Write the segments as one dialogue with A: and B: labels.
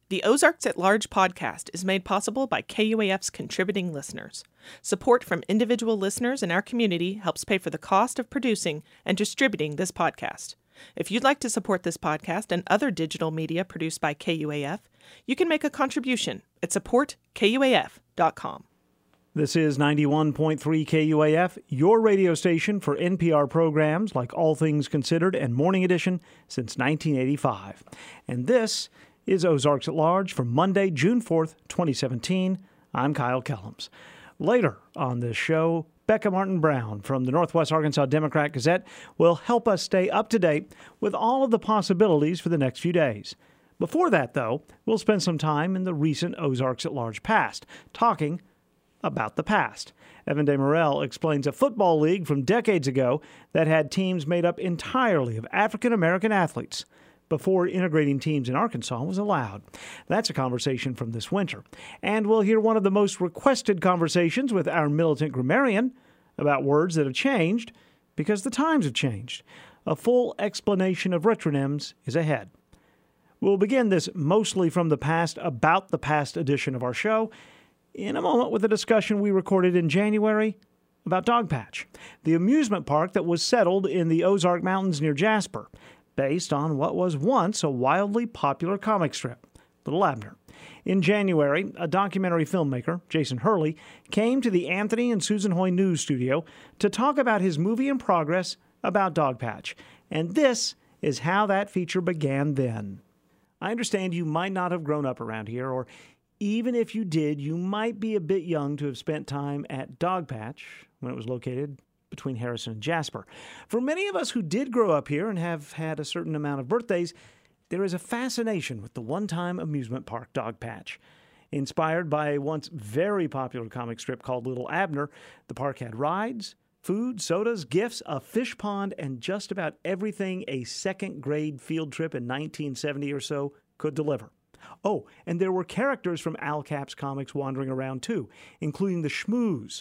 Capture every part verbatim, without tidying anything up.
A: The Ozarks at Large podcast is made possible by K U A F's contributing listeners. Support from individual listeners in our community helps pay for the cost of producing and distributing this podcast. If you'd like to support this podcast and other digital media produced by K U A F, you can make a contribution at support K U A F dot com.
B: This is ninety-one point three K U A F, your radio station for N P R programs like All Things Considered and Morning Edition since nineteen eighty-five. And this is Ozarks at Large for Monday, June fourth, twenty seventeen. I'm Kyle Kellums. Later on this show, Becca Martin Brown from the Northwest Arkansas Democrat Gazette will help us stay up to date with all of the possibilities for the next few days. Before that, though, we'll spend some time in the recent Ozarks at Large past, talking about the past. Evan De Morel explains a football league from decades ago that had teams made up entirely of African-American athletes before integrating teams in Arkansas was allowed. That's a conversation from this winter. And we'll hear one of the most requested conversations with our militant grammarian about words that have changed because the times have changed. A full explanation of retronyms is ahead. We'll begin this mostly from the past, about the past edition of our show in a moment with a discussion we recorded in January about Dogpatch, the amusement park that was settled in the Ozark Mountains near Jasper, based on what was once a wildly popular comic strip, Little Abner. In January, a documentary filmmaker, Jason Hurley, came to the Anthony and Susan Hoy News Studio to talk about his movie in progress about Dogpatch. And this is how that feature began then. I understand you might not have grown up around here, or even if you did, you might be a bit young to have spent time at Dogpatch when it was located between Harrison and Jasper. For many of us who did grow up here and have had a certain amount of birthdays, there is a fascination with the one-time amusement park Dogpatch. Inspired by a once very popular comic strip called Little Abner, the park had rides, food, sodas, gifts, a fish pond, and just about everything a second-grade field trip in nineteen seventy or so could deliver. Oh, and there were characters from Al Cap's comics wandering around too, including the Schmoos.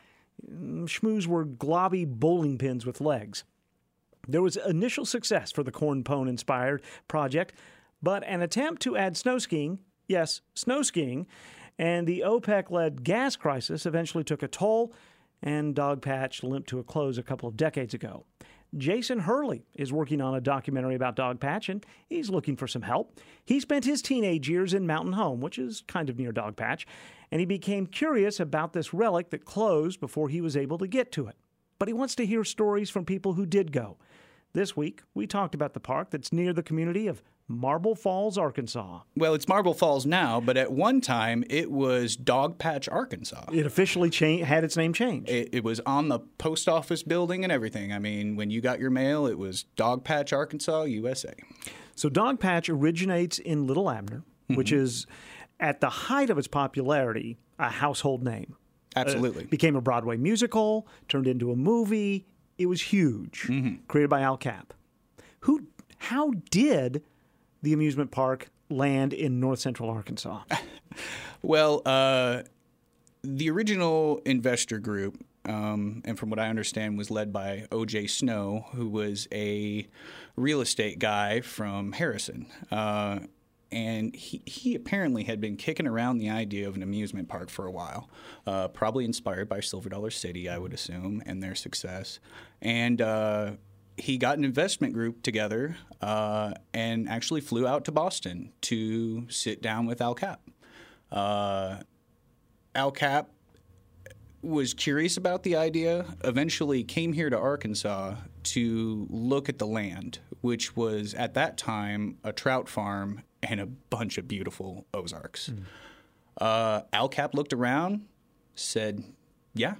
B: Schmoos were globby bowling pins with legs. There was initial success for the Corn Pone-inspired project, but an attempt to add snow skiing, yes, snow skiing, and the OPEC-led gas crisis eventually took a toll, and Dogpatch limped to a close a couple of decades ago. Jason Hurley is working on a documentary about Dogpatch, and he's looking for some help. He spent his teenage years in Mountain Home, which is kind of near Dogpatch, and he became curious about this relic that closed before he was able to get to it. But he wants to hear stories from people who did go. This week, we talked about the park that's near the community of Marble Falls, Arkansas.
C: Well, it's Marble Falls now, but at one time it was Dogpatch, Arkansas.
B: It officially cha- had its name changed.
C: It, it was on the post office building and everything. I mean, when you got your mail, it was Dogpatch, Arkansas, U S A.
B: So Dogpatch originates in Little Abner, mm-hmm. which is, at the height of its popularity, a household name.
C: Absolutely.
B: Uh, became a Broadway musical, turned into a movie. It was huge, mm-hmm. created by Al Cap. Who? How did the amusement park land in north central Arkansas?
C: Well, uh, the original investor group, um, and from what I understand, was led by O J Snow, who was a real estate guy from Harrison. Uh, and he, he apparently had been kicking around the idea of an amusement park for a while, uh, probably inspired by Silver Dollar City, I would assume, and their success. And uh, he got an investment group together uh, and actually flew out to Boston to sit down with Al Cap. Uh, Al Cap was curious about the idea, eventually came here to Arkansas to look at the land, which was at that time a trout farm and a bunch of beautiful Ozarks. Mm. Uh, Al Cap looked around, said, yeah.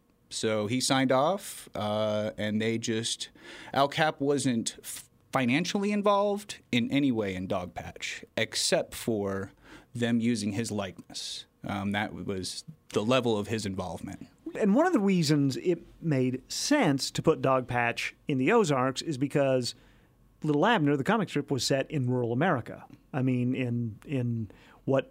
C: So he signed off, uh, and they just – Al Cap wasn't financially involved in any way in Dogpatch, except for them using his likeness. Um, that was the level of his involvement.
B: And one of the reasons it made sense to put Dogpatch in the Ozarks is because Little Abner, the comic strip, was set in rural America. I mean, in in what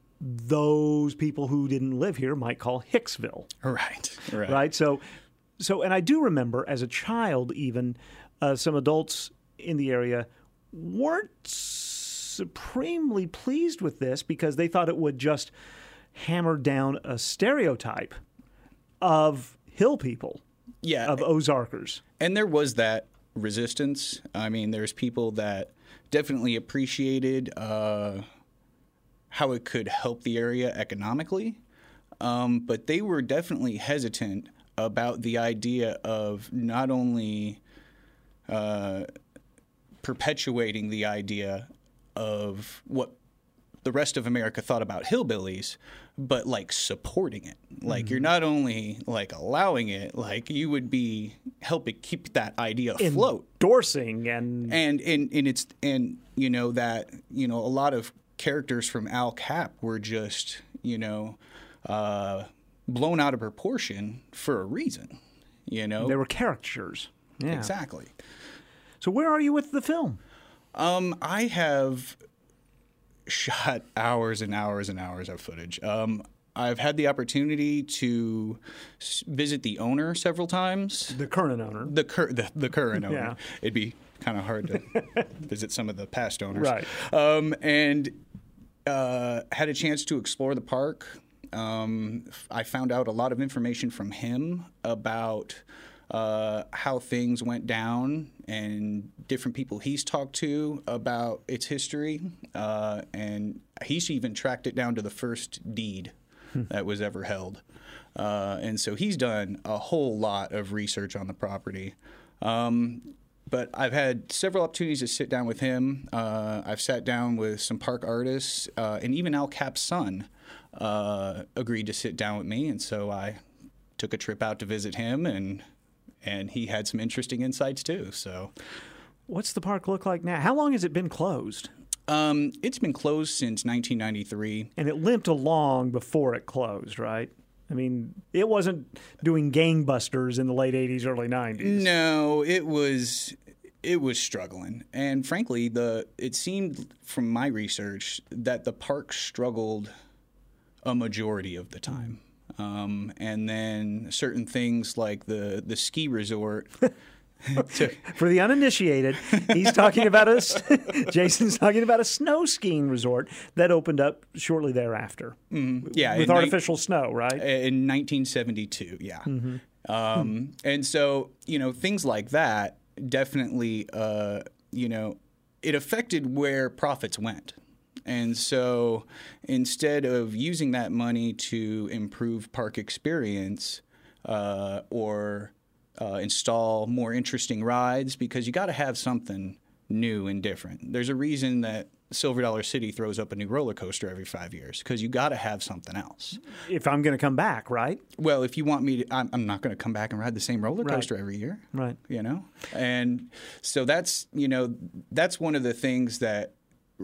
B: those people who didn't live here might call Hicksville.
C: Right, right.
B: Right? So, so, and I do remember as a child even, uh, some adults in the area weren't supremely pleased with this because they thought it would just hammer down a stereotype of hill people,
C: Yeah.
B: of Ozarkers.
C: And there was that resistance. I mean, there's people that definitely appreciated uh, how it could help the area economically, um, but they were definitely hesitant about the idea of not only uh, perpetuating the idea of what the rest of America thought about hillbillies, but like supporting it. Like mm-hmm. you're not only like allowing it, like you would be helping keep that idea afloat,
B: endorsing and
C: and and and it's and you know that you know a lot of characters from Al Cap were just you know uh, blown out of proportion for a reason. You know,
B: they were caricatures. Yeah.
C: Exactly.
B: So where are you with the film?
C: Um, I have shot hours and hours and hours of footage. Um, I've had the opportunity to s- visit the owner several times.
B: The current owner.
C: The cur- the, the current owner.
B: Yeah.
C: It'd be kind of hard to visit some of the past owners.
B: Right.
C: Um, and uh, had a chance to explore the park. Um, I found out a lot of information from him about uh, how things went down and different people he's talked to about its history. Uh, and he's even tracked it down to the first deed hmm. that was ever held. Uh, and so he's done a whole lot of research on the property. Um, but I've had several opportunities to sit down with him. Uh, I've sat down with some park artists, uh, and even Al Cap's son uh, agreed to sit down with me. And so I took a trip out to visit him, and and he had some interesting insights too. So,
B: what's the park look like now? How long has it been closed?
C: Um, it's been closed since nineteen ninety-three.
B: And it limped along before it closed, right? I mean, it wasn't doing gangbusters in the late eighties, early nineties.
C: No, it was it was struggling. And frankly, the it seemed from my research that the park struggled a majority of the time. Um, and then certain things like the, the ski resort.
B: to, For the uninitiated, he's talking about a Jason's talking about a snow skiing resort that opened up shortly thereafter.
C: Mm, yeah,
B: with artificial ni- snow, right?
C: In nineteen seventy-two, yeah. Mm-hmm. Um, hmm. And so, you know, things like that definitely, uh, you know, it affected where profits went. And so instead of using that money to improve park experience uh, or uh, install more interesting rides, because you got to have something new and different. There's a reason that Silver Dollar City throws up a new roller coaster every five years, because you got to have something else.
B: If I'm going to come back, right?
C: Well, if you want me to, I'm, I'm not going to come back and ride the same roller coaster
B: right.
C: every year.
B: Right.
C: You know? And so that's, you know, that's one of the things that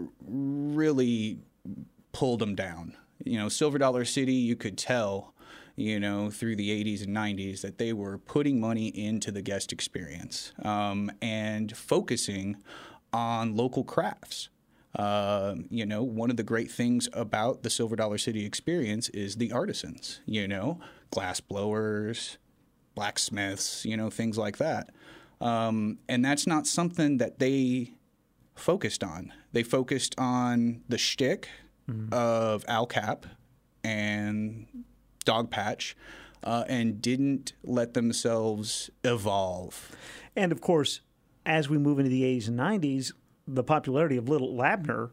C: really pulled them down. You know, Silver Dollar City, you could tell, you know, through the eighties and nineties that they were putting money into the guest experience um, and focusing on local crafts. Uh, you know, one of the great things about the Silver Dollar City experience is the artisans, you know, glass blowers, blacksmiths, you know, things like that. Um, and that's not something that they focused on. They focused on the shtick mm-hmm. of Al Cap and Dogpatch uh, and didn't let themselves evolve.
B: And, of course, as we move into the eighties and nineties, the popularity of Little Labner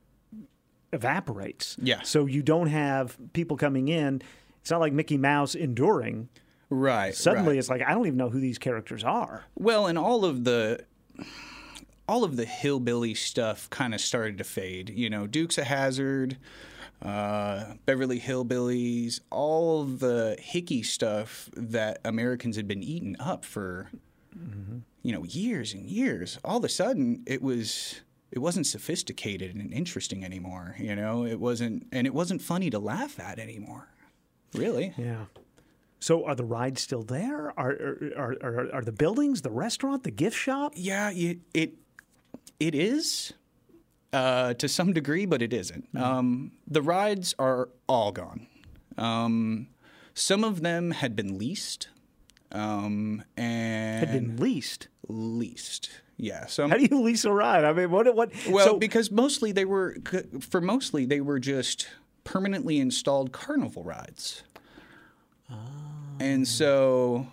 B: evaporates.
C: Yeah.
B: So you don't have people coming in. It's not like Mickey Mouse enduring.
C: Right.
B: Suddenly
C: right.
B: it's like, I don't even know who these characters are.
C: Well, and all of the... all of the hillbilly stuff kind of started to fade. You know, Dukes of Hazzard, uh, Beverly Hillbillies, all the hickey stuff that Americans had been eating up for, mm-hmm. you know, years and years. All of a sudden, it was it wasn't sophisticated and interesting anymore. You know, it wasn't, and it wasn't funny to laugh at anymore. Really?
B: Yeah. So are the rides still there? Are are are, are the buildings, the restaurant, the gift shop?
C: Yeah, it. it It is, uh, to some degree, but it isn't. Mm-hmm. Um, the rides are all gone. Um, some of them had been leased. Um, and
B: had been leased?
C: Leased. Yeah. So I'm,
B: How do you lease a ride? I mean, what? What?
C: well,
B: so,
C: because mostly they were for mostly they were just permanently installed carnival rides, oh. and so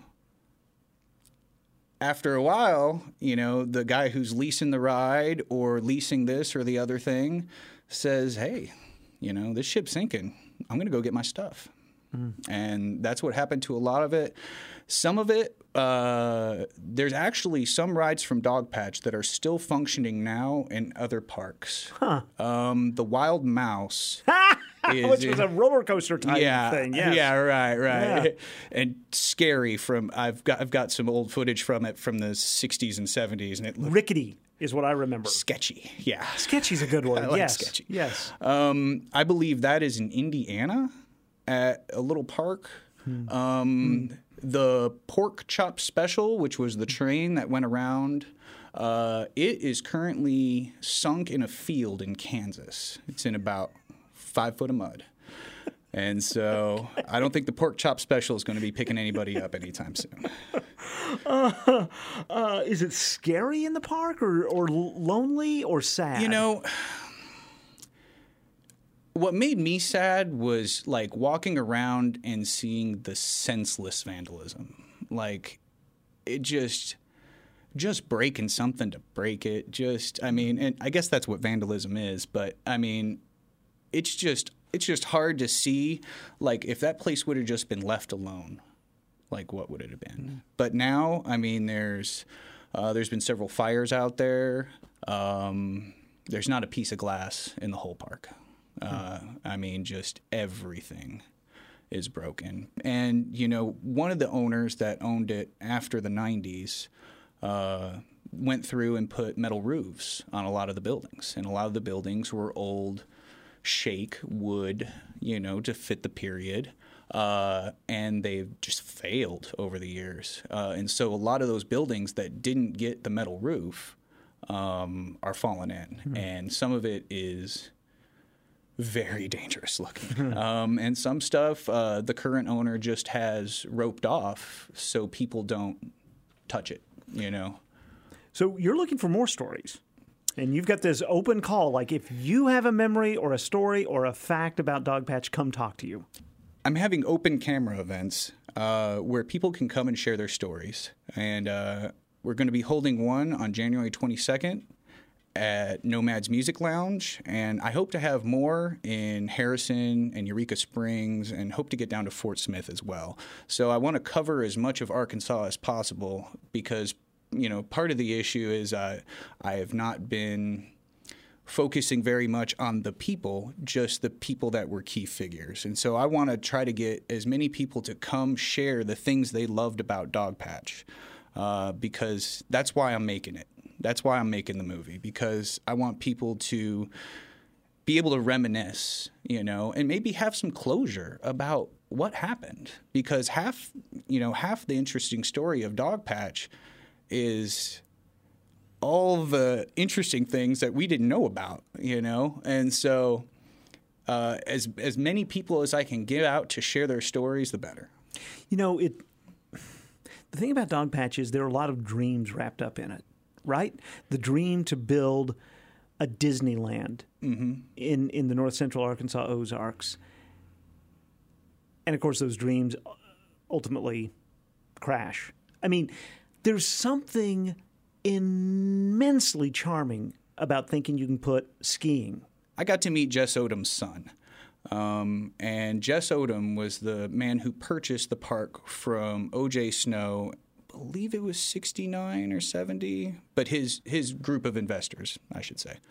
C: after a while, you know, the guy who's leasing the ride or leasing this or the other thing says, "Hey, you know, this ship's sinking. I'm going to go get my stuff." Mm. And that's what happened to a lot of it. Some of it, uh, there's actually some rides from Dogpatch that are still functioning now in other parks. Huh. Um, the Wild Mouse. is,
B: Which was a roller coaster type
C: yeah,
B: thing. Yes.
C: Yeah, right, right.
B: Yeah.
C: And scary from I've got I've got some old footage from it from the sixties and seventies, and it looked
B: rickety is what I remember.
C: Sketchy. Yeah.
B: Sketchy's a good word.
C: I like
B: yes.
C: sketchy.
B: Yes.
C: Um, I believe that is in Indiana at a little park. Hmm. Um, hmm. The Pork Chop Special, which was the train that went around, uh, it is currently sunk in a field in Kansas. It's in about five foot of mud. And so I don't think the Pork Chop Special is going to be picking anybody up anytime soon.
B: Uh, uh, is it scary in the park or, or lonely or sad?
C: You know, what made me sad was like walking around and seeing the senseless vandalism. Like it just just breaking something to break it. Just I mean, and I guess that's what vandalism is, but I mean, it's just it's just hard to see like if that place would have just been left alone. Like what would it have been? But now, I mean, there's uh, there's been several fires out there. Um, there's not a piece of glass in the whole park. Uh, I mean, just everything is broken. And, you know, one of the owners that owned it after the nineties uh, went through and put metal roofs on a lot of the buildings. And a lot of the buildings were old shake wood, you know, to fit the period. Uh, and they've just failed over the years. Uh, and so a lot of those buildings that didn't get the metal roof um, are falling in. Hmm. And some of it is very dangerous looking. um, and some stuff uh, the current owner just has roped off so people don't touch it, you know.
B: So you're looking for more stories. And you've got this open call. Like if you have a memory or a story or a fact about Dogpatch, come talk to you.
C: I'm having open camera events uh, where people can come and share their stories. And uh, we're going to be holding one on January twenty-second. At Nomad's Music Lounge, and I hope to have more in Harrison and Eureka Springs and hope to get down to Fort Smith as well. So I want to cover as much of Arkansas as possible because, you know, part of the issue is uh, I have not been focusing very much on the people, just the people that were key figures. And so I want to try to get as many people to come share the things they loved about Dogpatch uh, because that's why I'm making it. That's why I'm making the movie, because I want people to be able to reminisce, you know, and maybe have some closure about what happened. Because half, you know, half the interesting story of Dogpatch is all the interesting things that we didn't know about, you know. And so uh, as as many people as I can get out to share their stories, the better.
B: You know, it. The thing about Dogpatch is there are a lot of dreams wrapped up in it. Right? The dream to build a Disneyland mm-hmm. in, in the north central Arkansas Ozarks. And, of course, those dreams ultimately crash. I mean, there's something immensely charming about thinking you can put skiing.
C: I got to meet Jess Odom's son. Um, and Jess Odom was the man who purchased the park from O J Snow. I believe it was sixty-nine or seventy, but his his group of investors, I should say.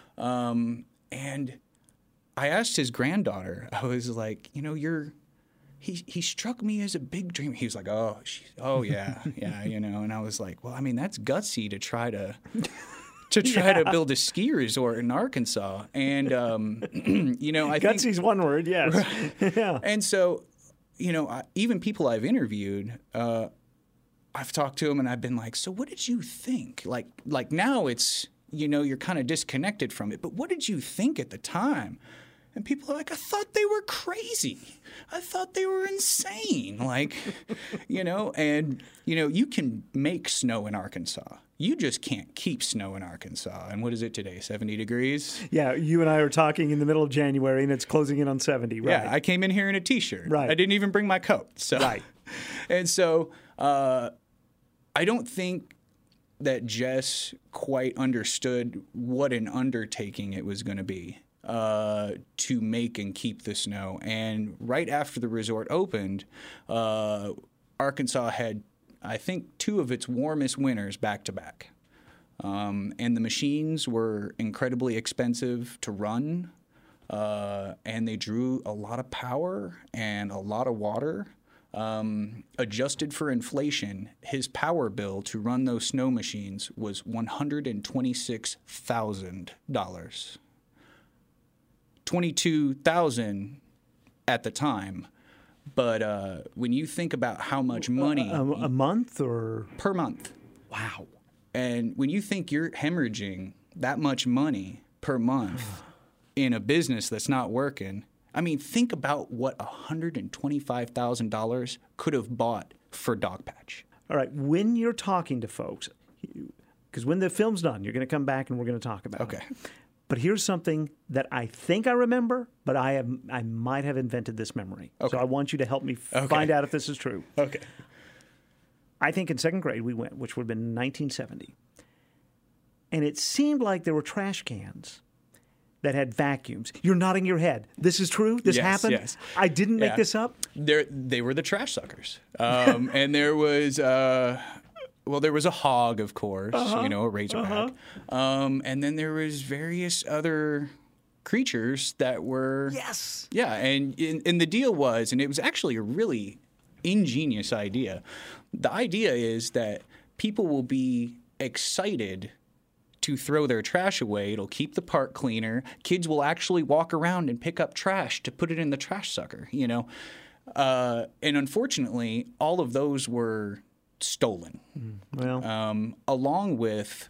C: Um, and I asked his granddaughter, I was like, you know, you're, he he struck me as a big dreamer. He was like, oh, she, oh yeah, yeah, you know. And I was like, well, I mean, that's gutsy to try to to try yeah. to build a ski resort in Arkansas. And um, you know, I think
B: gutsy's one word, yes.
C: Right. yeah. And so, you know, I, even people I've interviewed. Uh, I've talked to him and I've been like, so what did you think? Like, like now it's, you know, you're kind of disconnected from it. But what did you think at the time? And people are like, I thought they were crazy. I thought they were insane. Like, you know, and, you know, you can make snow in Arkansas. you just can't keep snow in Arkansas. And what is it today, seventy degrees?
B: Yeah, you and I are talking in the middle of January, and it's closing in on seventy, right?
C: Yeah, I came in here in a T-shirt.
B: Right.
C: I didn't even bring my coat. So.
B: Right.
C: And so uh, I don't think that Jess quite understood what an undertaking it was going to be uh, to make and keep the snow. And right after the resort opened, uh, Arkansas had, I think, two of its warmest winters back to back. Um, and the machines were incredibly expensive to run, uh, and they drew a lot of power and a lot of water. Um, adjusted for inflation, his power bill to run those snow machines was one hundred twenty-six thousand dollars. twenty-two thousand dollars at the time. But uh, when you think about how much money...
B: A, a month or?
C: Per month.
B: Wow.
C: And when you think you're hemorrhaging that much money per month in a business that's not working... I mean, think about what one hundred twenty-five thousand dollars could have bought for Dogpatch.
B: All right, when you're talking to folks, because when the film's done, you're going to come back and we're going to talk about
C: okay.
B: it. Okay. But here's something that I think I remember, but I have, I might have invented this memory.
C: Okay.
B: So I want you to help me f-
C: okay.
B: find out if this is true.
C: Okay.
B: I think in second grade we went, which would have been nineteen seventy. And it seemed like there were trash cans that had vacuums. You're nodding your head. This is true? This
C: yes,
B: happened?
C: Yes.
B: I didn't make
C: yeah.
B: this up?
C: They're, they were the trash suckers. Um, and there was, uh, well, there was a hog, of course,
B: uh-huh.
C: you know, a razorback. Uh-huh. Um, and then there was various other creatures that were...
B: Yes.
C: Yeah, and, and, and the deal was, and it was actually a really ingenious idea. The idea is that people will be excited to throw their trash away. It'll keep the park cleaner. Kids will actually walk around and pick up trash to put it in the trash sucker, you know. Uh, and unfortunately, all of those were stolen,
B: mm, well,
C: um, along with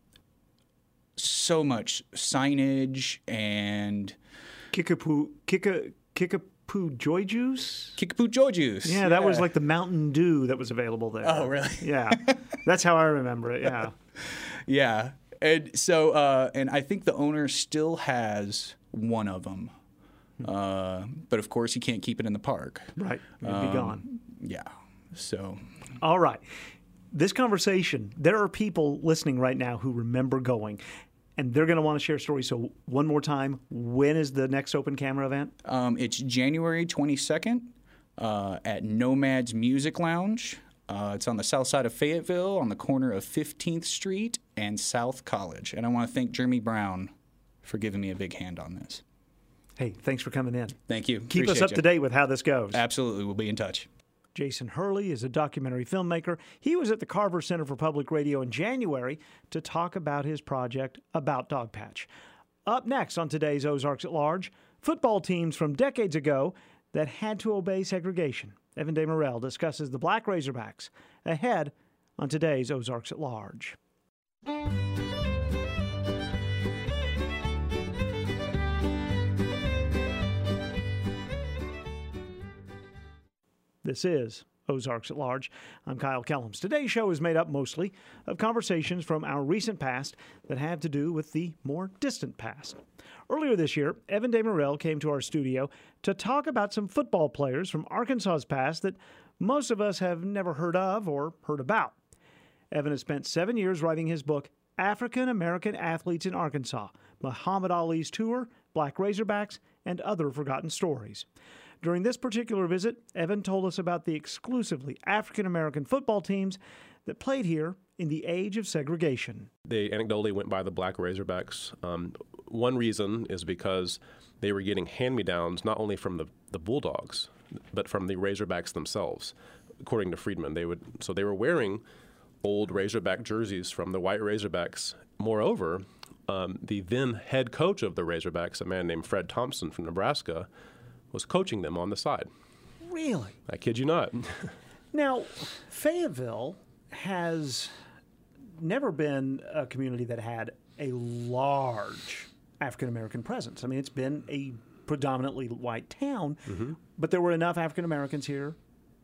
C: so much signage and
B: Kickapoo, Kicka, Kickapoo Joy Juice?
C: Kickapoo Joy Juice.
B: Yeah, that yeah. was like the Mountain Dew that was available there.
C: Oh, really?
B: Yeah, that's how I remember it. Yeah,
C: yeah. And so, uh, and I think the owner still has one of them. Uh, but of course, he can't keep it in the park.
B: Right. It'd
C: um,
B: be gone.
C: Yeah. So.
B: All right. This conversation, there are people listening right now who remember going, and they're going to want to share stories. So one more time, when is the next open camera event?
C: Um, it's January twenty-second uh, at Nomad's Music Lounge. Uh, it's on the south side of Fayetteville, on the corner of fifteenth Street and South College. And I want to thank Jeremy Brown for giving me a big hand on this.
B: Hey, thanks for coming in.
C: Thank you.
B: Keep
C: Appreciate
B: us up
C: you.
B: to date with how this goes.
C: Absolutely. We'll be in touch.
B: Jason Hurley is a documentary filmmaker. He was at the Carver Center for Public Radio in January to talk about his project about Dogpatch. Up next on today's Ozarks at Large, football teams from decades ago that had to obey segregation. Evan Desmarais discusses the Black Razorbacks ahead on today's Ozarks at Large. This is Ozarks at Large. I'm Kyle Kellums. Today's show is made up mostly of conversations from our recent past that have to do with the more distant past. Earlier this year, Evan Desmarais came to our studio to talk about some football players from Arkansas's past that most of us have never heard of or heard about. Evan has spent seven years writing his book, African American Athletes in Arkansas, Muhammad Ali's Tour, Black Razorbacks, and Other Forgotten Stories. During this particular visit, Evan told us about the exclusively African American football teams that played here in the age of segregation.
D: They anecdotally went by the Black Razorbacks. Um, one reason is because they were getting hand-me-downs not only from the, the Bulldogs, but from the Razorbacks themselves. According to Friedman, they would so they were wearing old Razorback jerseys from the White Razorbacks. Moreover, um, the then head coach of the Razorbacks, a man named Fred Thompson from Nebraska, was coaching them on the side.
B: Really?
D: I kid you not.
B: Now, Fayetteville has never been a community that had a large African-American presence. I mean, it's been a predominantly white town, mm-hmm. but there were enough African-Americans here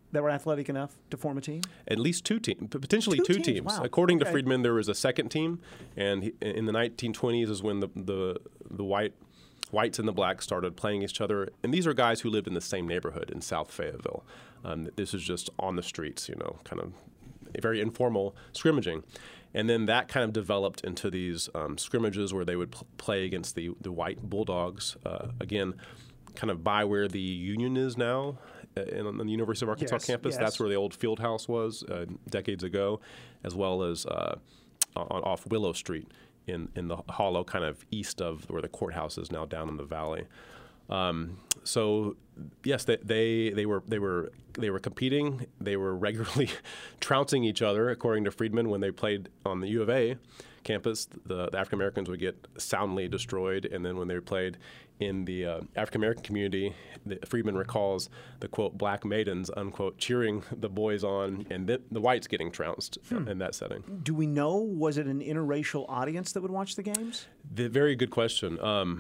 B: that were athletic enough to form a team?
D: At least two teams, potentially
B: two,
D: two,
B: teams.
D: teams.
B: Wow.
D: According
B: okay.
D: to Friedman, there was a second team, and he, in the nineteen twenties is when the the, the white whites and the blacks started playing each other. And these are guys who lived in the same neighborhood in South Fayetteville. Um, this is just on the streets, you know, kind of very informal scrimmaging. And then that kind of developed into these um, scrimmages where they would pl- play against the, the white Bulldogs, uh, again, kind of by where the Union is now uh, in, on the University of Arkansas
B: yes,
D: campus.
B: yes.
D: That's where the old field house was uh, decades ago, as well as uh, on, off Willow Street in, in the hollow kind of east of where the courthouse is now down in the valley. Um, so yes, they, they they were they were they were competing. They were regularly trouncing each other, according to Friedman. When they played on the U of A campus, the, the African Americans would get soundly destroyed, and then when they played in the uh, African American community, the, Friedman recalls the quote black maidens unquote cheering the boys on, and the, the whites getting trounced hmm. in that setting.
B: Do we know, was it an interracial audience that would watch the games?
D: The very good question. Um,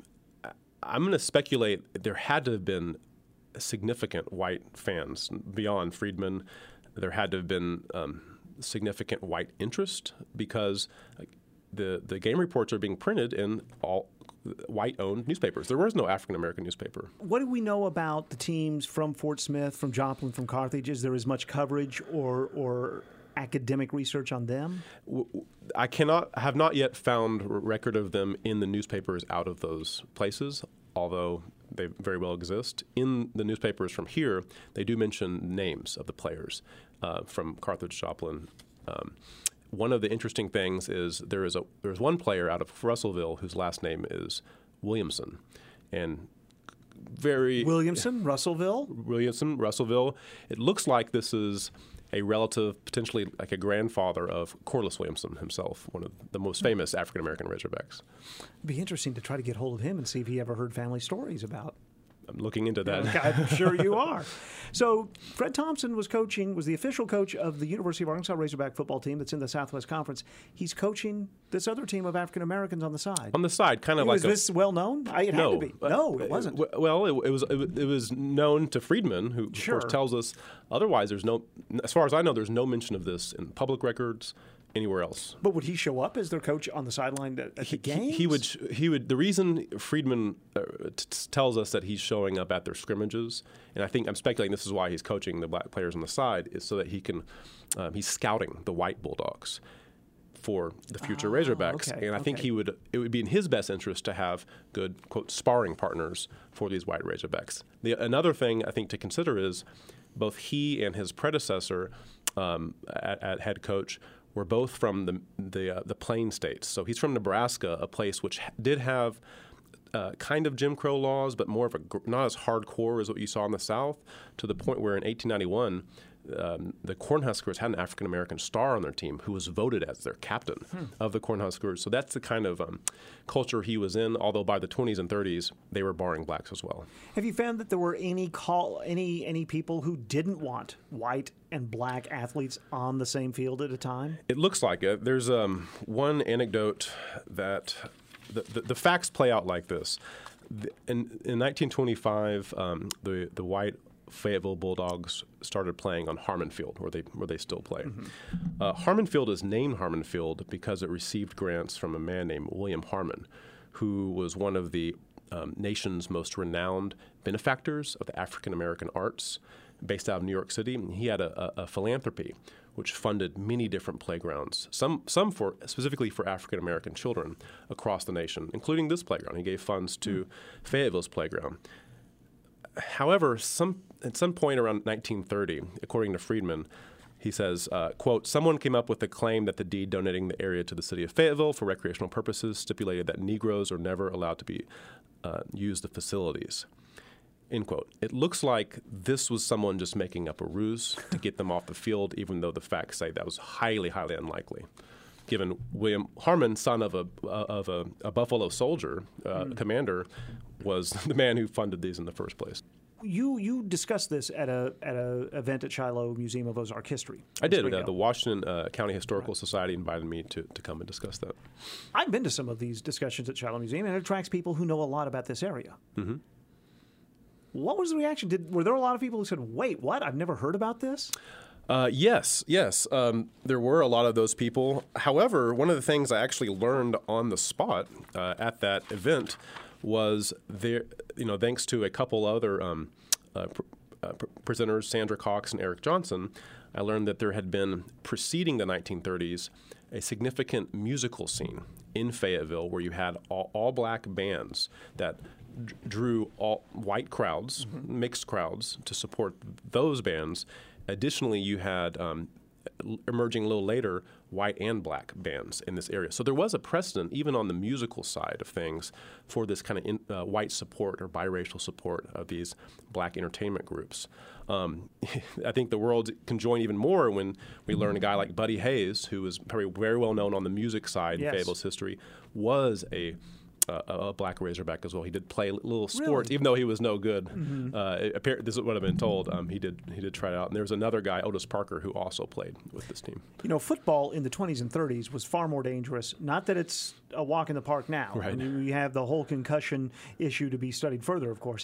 D: I'm going to speculate there had to have been significant white fans beyond Friedman. There had to have been um, significant white interest because the the game reports are being printed in all white-owned newspapers. There was no African-American newspaper.
B: What do we know about the teams from Fort Smith, from Joplin, from Carthage? Is there as much coverage or or academic research on them?
D: I cannot have not yet found record of them in the newspapers out of those places, although they very well exist. In the newspapers from here, they do mention names of the players uh, from Carthage, Joplin. Um, one of the interesting things is there is a there's one player out of Russellville whose last name is Williamson, and very
B: Williamson, Russellville,
D: Williamson, Russellville. It looks like this is a relative, potentially like a grandfather of Corliss Williamson himself, one of the most famous African-American Razorbacks.
B: It'd be interesting to try to get hold of him and see if he ever heard family stories about.
D: I'm looking into that.
B: I'm sure you are. So Fred Thompson was coaching, was the official coach of the University of Arkansas Razorback football team that's in the Southwest Conference. He's coaching this other team of African Americans on the side.
D: On the side, kind of like
B: was
D: a,
B: this well known? I, it
D: no,
B: had to be. No, it wasn't.
D: Uh, well, it, it was it, it was known to Friedman, who
B: Sure.
D: of course tells us otherwise. There's no, as far as I know, there's no mention of this in public records anywhere else.
B: But would he show up as their coach on the sideline at, at
D: He,
B: the games?
D: he, he would. He would. The reason Friedman uh, t- t- tells us that he's showing up at their scrimmages, and I think I'm speculating this is why he's coaching the black players on the side, is so that he can. Um, he's scouting the white Bulldogs for the future
B: Oh,
D: Razorbacks,
B: okay,
D: and I think
B: okay.
D: he would. It would be in his best interest to have good quote sparring partners for these white Razorbacks. The, another thing I think to consider is both he and his predecessor um, at, at head coach were both from the the, uh, the Plain States. So he's from Nebraska, a place which ha- did have uh, kind of Jim Crow laws, but more of a gr- not as hardcore as what you saw in the South. To the point where in eighteen ninety-one, um, the Cornhuskers had an African American star on their team who was voted as their captain hmm. of the Cornhuskers. So that's the kind of um, culture he was in. Although by the twenties and thirties, they were barring blacks as well.
B: Have you found that there were any call any any people who didn't want white and black athletes on the same field at a time?
D: It looks like it. There's um, one anecdote that the, the, the facts play out like this. In, in nineteen twenty-five, um, the the white Fayetteville Bulldogs started playing on Harmon Field, where they where they still play. Mm-hmm. Uh, Harmon Field is named Harmon Field because it received grants from a man named William Harmon, who was one of the um, nation's most renowned benefactors of the African American arts, based out of New York City. He had a, a, a philanthropy which funded many different playgrounds, some some for specifically for African American children across the nation, including this playground. He gave funds to mm. Fayetteville's playground. However, some at some point around nineteen thirty, according to Friedman, he says, uh, quote, someone came up with a claim that the deed donating the area to the city of Fayetteville for recreational purposes stipulated that Negroes are never allowed to be uh, use the facilities. End quote. It looks like this was someone just making up a ruse to get them off the field, even though the facts say that was highly, highly unlikely, given William Harmon, son of a of a, a Buffalo soldier, uh, mm. commander, was the man who funded these in the first place.
B: You you discussed this at a at a event at Shiloh Museum of Ozark History.
D: I did. Uh, the Washington uh, County Historical right. Society invited me to, to come and discuss that.
B: I've been to some of these discussions at Shiloh Museum, and it attracts people who know a lot about this area.
D: Mm-hmm.
B: What was the reaction? Did Were there a lot of people who said, wait, what? I've never heard about this?
D: Uh, yes, yes. Um, there were a lot of those people. However, one of the things I actually learned on the spot uh, at that event was there, you know, thanks to a couple other um, uh, pr- uh, pr- presenters, Sandra Cox and Eric Johnson, I learned that there had been, preceding the nineteen thirties, a significant musical scene in Fayetteville where you had all, all black bands that d- drew all white crowds, mm-hmm. mixed crowds, to support those bands. Additionally, you had um, emerging a little later white and black bands in this area. So there was a precedent, even on the musical side of things, for this kind of in, uh, white support or biracial support of these black entertainment groups. Um, I think the world can join even more when we learn a guy like Buddy Hayes, who is probably very well known on the music side
B: yes.
D: in Fayetteville's history, was a Uh, a black Razorback as well. He did play little sports,
B: really?
D: even though he was no good.
B: Mm-hmm.
D: Uh, it, apparently, this is what I've been told. Um, he did he did try it out. And there was another guy, Otis Parker, who also played with this team.
B: You know, football in the twenties and thirties was far more dangerous. Not that it's a walk in the park now.
D: Right.
B: I mean, we have the whole concussion issue to be studied further, of course.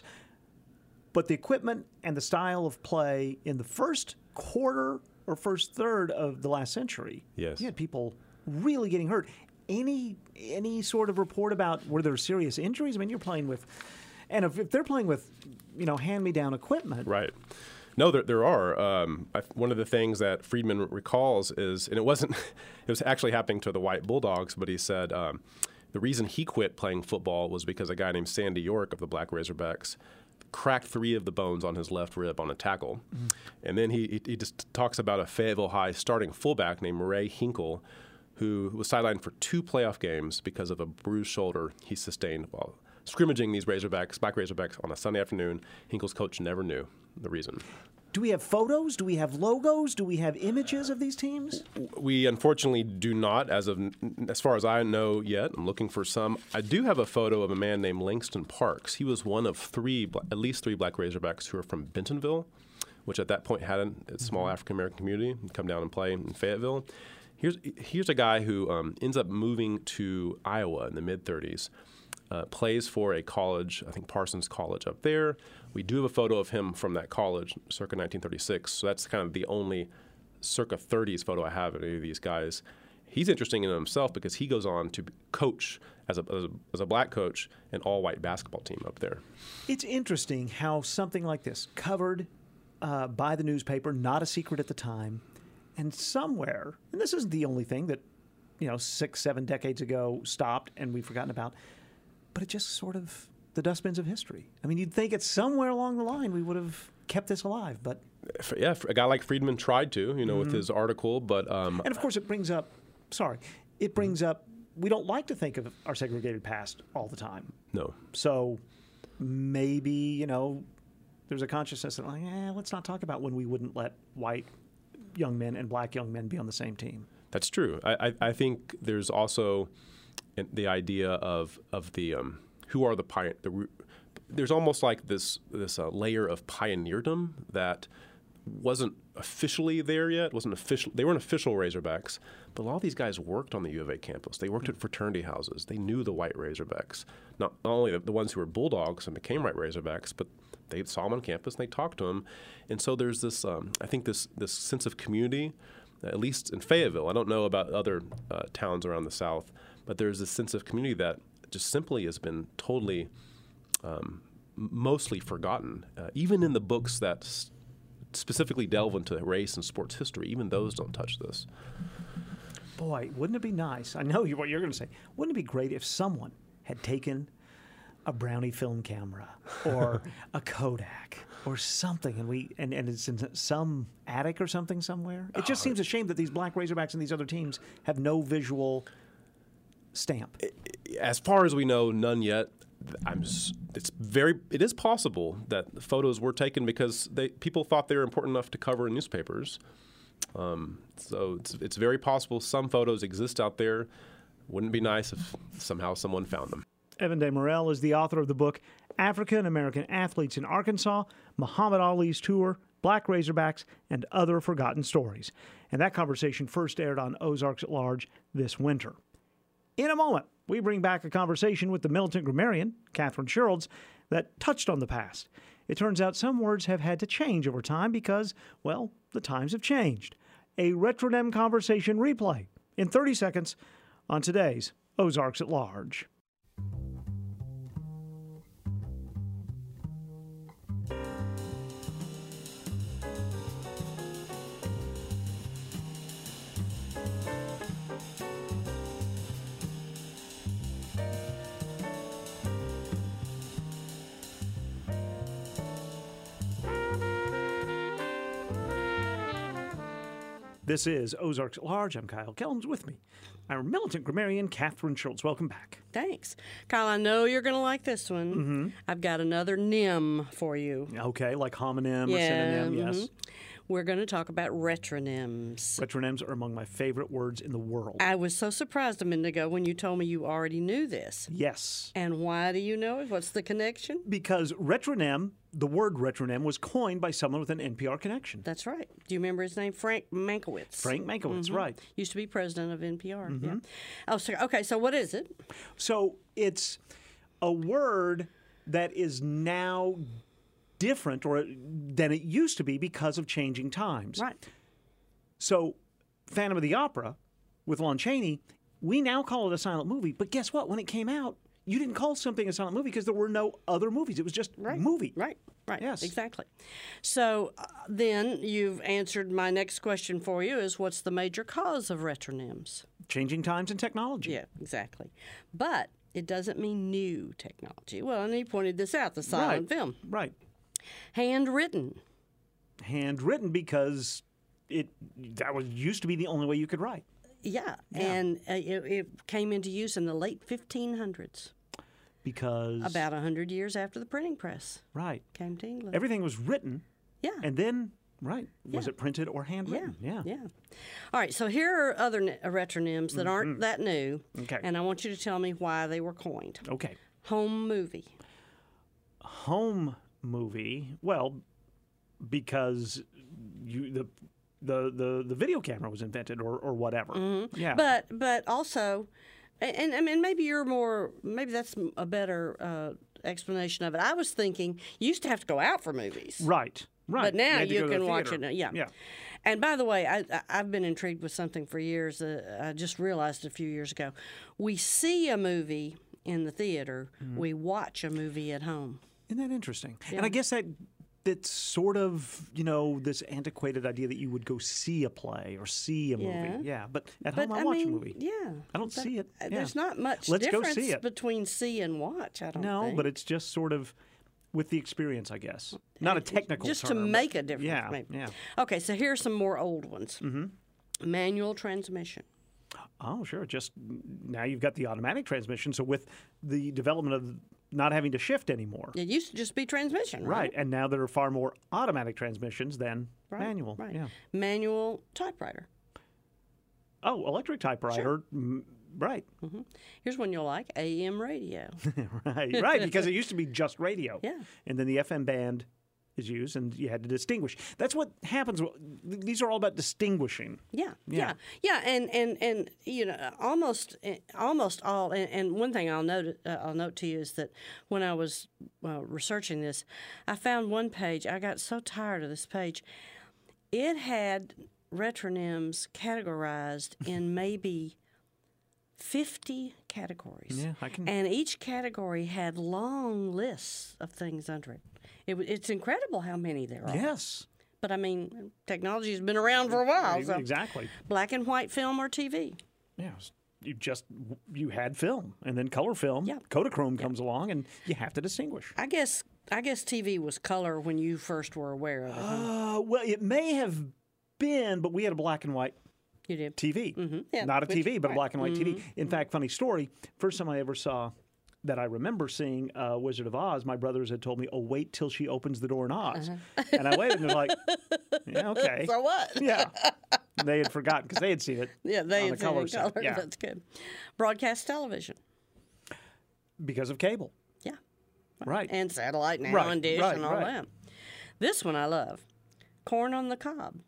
B: But the equipment and the style of play in the first quarter or first third of the last century,
D: yes.
B: you had people really getting hurt. Any any sort of report about were there serious injuries? I mean, you're playing with, and if, if they're playing with, you know, hand-me-down equipment.
D: Right. No, there, there are. Um, I, one of the things that Friedman recalls is, and it wasn't, it was actually happening to the White Bulldogs, but he said um, the reason he quit playing football was because a guy named Sandy York of the Black Razorbacks cracked three of the bones on his left rib on a tackle. Mm. And then he, he, he just talks about a Fayetteville High starting fullback named Ray Hinkle, who was sidelined for two playoff games because of a bruised shoulder he sustained while scrimmaging these Razorbacks, Black Razorbacks, on a Sunday afternoon. Hinkle's coach never knew the reason.
B: Do we have photos? Do we have logos? Do we have images of these teams?
D: We unfortunately do not, as of as far as I know yet. I'm looking for some. I do have a photo of a man named Langston Parks. He was one of three, at least three Black Razorbacks who are from Bentonville, which at that point had a, a small mm-hmm. African American community, and come down and play in Fayetteville. Here's here's a guy who um, ends up moving to Iowa in the mid-thirties, uh, plays for a college, I think Parsons College up there. We do have a photo of him from that college, circa nineteen thirty-six, so that's kind of the only circa thirties photo I have of any of these guys. He's interesting in himself because he goes on to coach as a, as a, as a black coach an all-white basketball team up there.
B: It's interesting how something like this, covered uh, by the newspaper, not a secret at the time, and somewhere, and this isn't the only thing that, you know, six, seven decades ago stopped and we've forgotten about, but it just sort of the dustbins of history. I mean, you'd think it's somewhere along the line we would have kept this alive, but...
D: Yeah, a guy like Friedman tried to, you know, mm-hmm. with his article, but... Um,
B: and of course it brings up, sorry, it brings up, we don't like to think of our segregated past all the time.
D: No.
B: So maybe, you know, there's a consciousness that, like, eh, let's not talk about when we wouldn't let white young men and black young men be on the same team.
D: That's true. I, I, I think there's also the idea of of the um, who are the pioneer. The, there's almost like this this uh, layer of pioneerdom that wasn't officially there yet. wasn't official. They weren't official Razorbacks, but a lot of these guys worked on the U of A campus. They worked at fraternity houses. They knew the white Razorbacks, not, not only the, the ones who were Bulldogs and became white Razorbacks, but they saw them on campus and they talked to them. And so there's this, um, I think, this this sense of community, at least in Fayetteville. I don't know about other uh, towns around the South, but there's this sense of community that just simply has been totally, um, mostly forgotten. Uh, even in the books that s- specifically delve into race and sports history, even those don't touch this.
B: Boy, wouldn't it be nice? I know what you're going to say. Wouldn't it be great if someone had taken a Brownie film camera or a Kodak or something, and we and, and it's in some attic or something somewhere? It just oh. seems a shame that these Black Razorbacks and these other teams have no visual stamp.
D: As far as we know, none yet. I'm. It's very. It is possible that photos were taken because they people thought they were important enough to cover in newspapers. Um, so it's it's very possible some photos exist out there. Wouldn't it be nice if somehow someone found them?
B: Evan Damorell is the author of the book African American Athletes in Arkansas, Muhammad Ali's Tour, Black Razorbacks, and Other Forgotten Stories. And that conversation first aired on Ozarks at Large this winter. In a moment, we bring back a conversation with the militant grammarian, Catherine Sherrills, that touched on the past It turns out some words have had to change over time because, well, the times have changed. A Retronym conversation replay in thirty seconds on today's Ozarks at Large. This is Ozarks at Large. I'm Kyle Kellums. With me, our militant grammarian, Catherine Schultz. Welcome back.
E: Thanks. Kyle, I know you're going to like this one. Mm-hmm. I've got another nym for you.
B: Okay, like homonym or
E: Yeah,
B: synonym,
E: mhm.
B: yes.
E: We're going to talk about retronyms.
B: Retronyms are among my favorite words in the world.
E: I was so surprised a minute ago when you told me you already knew this.
B: Yes.
E: And why do you know it? What's the connection?
B: Because retronym, the word retronym, was coined by someone with an N P R connection.
E: That's right. Do you remember his name? Frank Mankiewicz.
B: Frank Mankiewicz, right.
E: Used to be president of N P R. Yeah. Oh, so, okay, so what is it?
B: So it's a word that is now different or than it used to be because of changing times.
E: Right.
B: So Phantom of the Opera with Lon Chaney, we now call it a silent movie. But guess what? When it came out, you didn't call something a silent movie because there were no other movies. It was just
E: Right.
B: movie.
E: Right. Right.
B: Yes.
E: Exactly. So uh, then you've answered my next question for you is what's the major cause of retronyms?
B: Changing times and technology.
E: Yeah, exactly. But it doesn't mean new technology. Well, and he pointed this out, the silent
B: Right.
E: film.
B: Right.
E: Handwritten.
B: Handwritten because it that was used to be the only way you could write.
E: Yeah. And uh, it, it came into use in the late fifteen hundreds,
B: Because
E: about one hundred years after the printing press
B: right.
E: came to England.
B: Everything was written
E: yeah.
B: and then right. Was
E: Yeah.
B: it printed or handwritten?
E: Yeah, yeah. All right, so here are other n- retronyms that aren't that new,
B: Okay.
E: and I want you to tell me why they were coined.
B: Okay.
E: Home movie.
B: Home movie. Well, because you the the the, the video camera was invented or, or whatever. Yeah.
E: But but also, and, and I mean maybe you're more maybe that's a better uh, explanation of it. I was thinking you used to have to go out for movies,
B: right. Right.
E: but now
B: had to
E: you
B: go to the
E: can watch it.
B: theater.
E: Yeah.
B: Yeah.
E: And by the way, I, I- I've been intrigued with something for years. Uh, I just realized a few years ago. We see a movie in the theater.
B: Mm-hmm.
E: We watch a movie at home.
B: Isn't that interesting? And I guess that that's sort of, you know, this antiquated idea that you would go see a play or see a movie.
E: Yeah.
B: Yeah. But at
E: But
B: home I,
E: I
B: watch
E: mean,
B: a movie.
E: yeah,
B: I don't
E: but
B: see it. Yeah.
E: There's not much
B: Let's go
E: difference
B: see it.
E: between see and watch. I don't
B: No,
E: think.
B: but it's just sort of with the experience, I guess. Not a technical
E: just
B: term,
E: to
B: but-
E: make a difference.
B: Yeah.
E: maybe.
B: Yeah.
E: Okay, so here's some more old ones. Mm-hmm. Manual transmission.
B: Oh, sure. Just now you've got the automatic transmission. So with the development of not having to shift anymore.
E: It used to just be transmission,
B: Right.
E: right?
B: And now there are far more automatic transmissions than
E: Right,
B: manual.
E: Right.
B: Yeah.
E: Manual typewriter.
B: Oh, electric typewriter. Mm, right.
E: Here's one you'll like: A M radio.
B: Right. Right. Because it used to be just radio.
E: Yeah.
B: And then the F M band is used and you had to distinguish. That's what happens. These are all about distinguishing.
E: Yeah,
B: Yeah.
E: yeah, yeah, and and and you know, almost almost all. And, and one thing I'll note uh, I'll note to you is that when I was uh, researching this, I found one page. I got so tired of this page. It had retronyms categorized in maybe fifty categories.
B: Yeah, I can-
E: And each category had long lists of things under it. it w- it's incredible how many there are.
B: Yes.
E: But I mean, technology has been around for a while. So
B: Exactly.
E: black and white film or T V.
B: Yeah. You just you had film and then color film.
E: Yeah.
B: Kodachrome comes along and you have to distinguish.
E: I guess I guess T V was color when you first were aware of it. huh?
B: Uh, well, it may have been, but we had a black and white
E: You did.
B: T V.
E: Yeah,
B: Not a
E: which-
B: T V, but a
E: right.
B: black and white T V. In fact, funny story, first time I ever saw that I remember seeing uh, Wizard of Oz, my brothers had told me, oh, wait till she opens the door in Oz. And I waited and was like, yeah, okay.
E: So what?
B: Yeah. They had forgotten because they had seen it
E: Yeah, they
B: on
E: had
B: the color
E: seen it in
B: set.
E: color.
B: Yeah.
E: That's good. Broadcast television.
B: Because of cable.
E: Yeah.
B: Right.
E: And satellite now
B: Right,
E: and dish
B: right,
E: and all
B: right.
E: that. This one I love. Corn on the cob.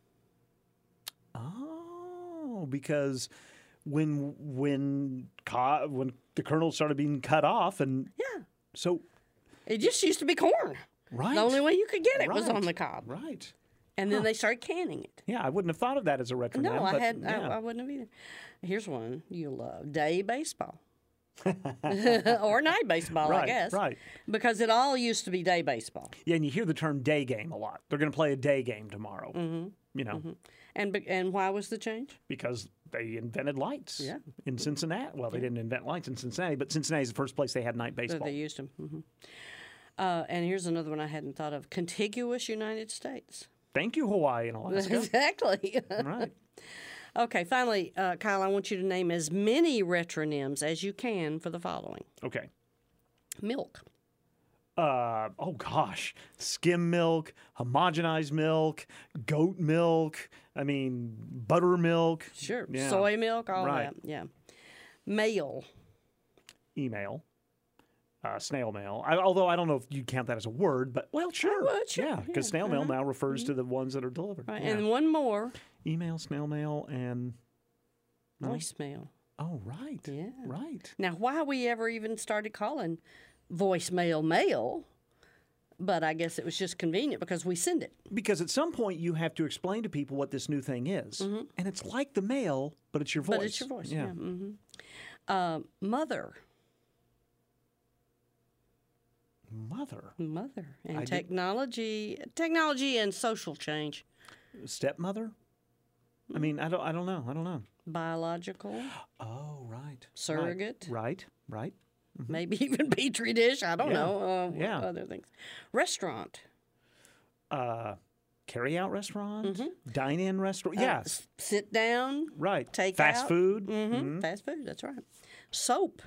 B: Oh, because when when co- when the kernels started being cut off, and
E: Yeah.
B: so
E: It just used to be corn.
B: Right.
E: The only way you could get it was
B: Right.
E: on the cob.
B: Right.
E: And then they started canning it.
B: Yeah, I wouldn't have thought of that as a retronym.
E: No, I
B: but,
E: had.
B: yeah.
E: I, I wouldn't have either. Here's one you'll love: day baseball, or night baseball,
B: Right,
E: I guess.
B: right.
E: Because it all used to be day baseball,
B: Yeah, and you hear the term day game a lot. They're going to play a day game tomorrow. Mm-hmm. You know,
E: and be- and why was the change?
B: because they invented lights
E: Yeah.
B: in Cincinnati. Well, they didn't invent lights in Cincinnati, but Cincinnati's the first place they had night
E: That
B: baseball.
E: they used them. hmm Uh, and here's another one I hadn't thought of: contiguous United States.
B: Thank you, Hawaii and Alaska.
E: Exactly.
B: Right.
E: Okay. Finally, uh, Kyle, I want you to name as many retronyms as you can for the following:
B: Okay.
E: milk,
B: Uh, oh, gosh. Skim milk, homogenized milk, goat milk. I mean, buttermilk.
E: sure,
B: Yeah.
E: soy milk, all
B: Right.
E: that. Yeah. Mail.
B: Email. Uh, snail mail. I, although I don't know if you count that as a word, but well, sure.
E: would, sure,
B: Yeah, because
E: yeah,
B: snail mail now refers to the ones that are delivered.
E: Right.
B: Yeah.
E: And one more:
B: Email, snail mail, and
E: voicemail.
B: oh, right.
E: Yeah.
B: Right.
E: Now, why we ever even started calling voicemail mail? But I guess it was just convenient because we send it.
B: Because at some point you have to explain to people what this new thing is, and it's like the mail, but it's your voice.
E: Mm-hmm. But it's your voice. Yeah. hmm Uh, mother.
B: Mother,
E: Mother. And
B: I did-
E: technology, technology and social change.
B: stepmother. I mean, I don't. I don't know. I don't know.
E: Biological,
B: Oh, right.
E: surrogate,
B: Right. Right.
E: maybe even petri dish. I don't
B: Yeah.
E: know. Uh,
B: Yeah.
E: Other things. Restaurant.
B: Uh, carry-out restaurant, dine-in restaurant.
E: Uh,
B: Yeah.
E: s- sit down.
B: Right.
E: take
B: Fast
E: out.
B: food.
E: hmm Fast food. That's right. Soap.